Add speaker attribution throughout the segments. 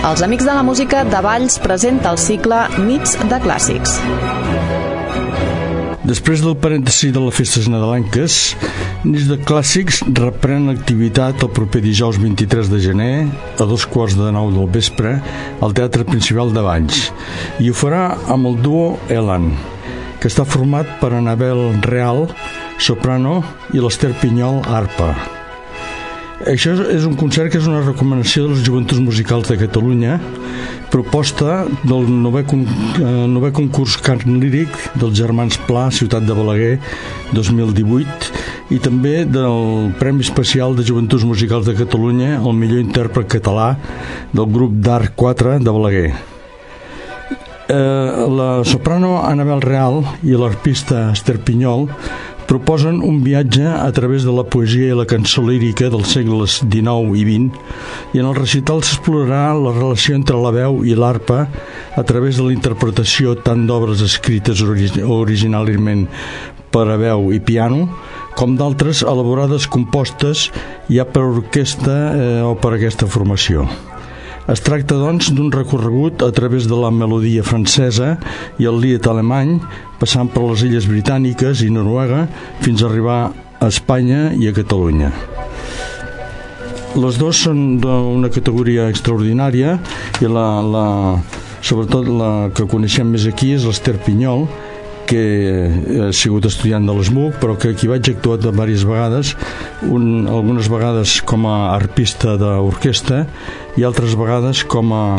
Speaker 1: Els Amics de la Música de Valls presenta el cicle Nits de Clàssics.
Speaker 2: Després del parèntesi de les festes nadalenques, Nits de Clàssics reprèn l'activitat el proper dijous 23 de gener a 8:45 del vespre al Teatre Principal de Valls, i ho farà amb el duo Elan, que està format per Anabel Real, soprano, i l'Ester Pinyol, arpa. Això és un concert que és una recomanació de les Joventuts Musicals de Catalunya, proposta del novè concurs cant líric dels Germans Pla, Ciutat de Balaguer 2018, i també del Premi Especial de Joventuts Musicals de Catalunya al millor intèrpret català del grup d'Art 4 de Balaguer. La soprano Anabel Real i l'arpista Ester Pinyol proposen un viatge a través de la poesia i la cançó lírica dels segles XIX i XX, i en el recital s'explorarà la relació entre la veu i l'arpa a través de la interpretació tant d'obres escrites originalment per a veu i piano, com d'altres elaborades compostes ja per orquestra o per aquesta formació. Es tracta, doncs, d'un recorregut a través de la melodia francesa i el lied alemany, passant per les illes britàniques i Noruega fins a arribar a Espanya i a Catalunya. Les dues són d'una categoria extraordinària, i sobretot la que coneixem més aquí és l'Ester Pinyol, que ha sigut estudiant de l'ESMUC, però que aquí vaig actuar diverses vegades, algunes vegades com a arpista d'orquestra i altres vegades com a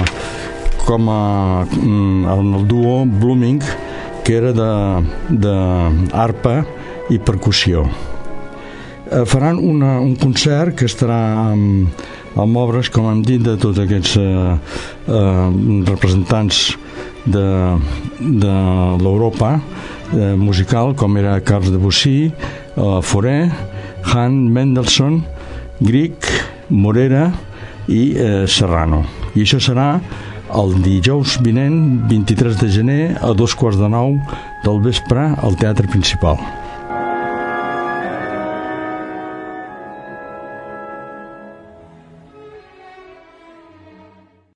Speaker 2: en el duo Blooming, que era d'arpa i percussió. Faran un concert que estarà amb obres, com hem dit, de tots aquests representants de l'Europa musical, com era Carles Debussy, Fauré, Hahn, Mendelssohn, Grieg, Morera i Serrano. I això serà el dijous vinent, 23 de gener, a 8:45 del vespre al Teatre Principal.